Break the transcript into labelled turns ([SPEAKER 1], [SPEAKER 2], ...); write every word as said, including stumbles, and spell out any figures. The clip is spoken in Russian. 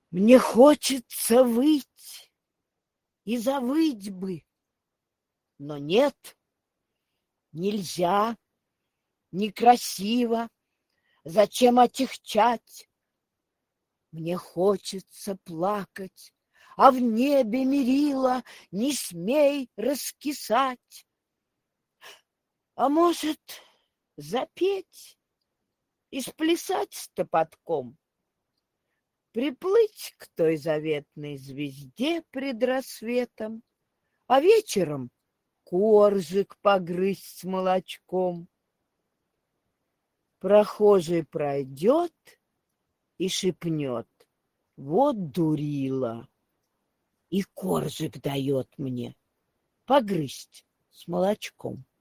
[SPEAKER 1] Мне хочется выть и завыть бы, но нет, нельзя, некрасиво, зачем отягчать? Мне хочется плакать, а в небе мерила не смей раскисать. А может, запеть и сплясать с топотком? Приплыть к той заветной звезде пред рассветом, а вечером коржик погрызть с молочком. Прохожий пройдет и шепнет: вот дурила, и коржик дает мне погрызть с молочком.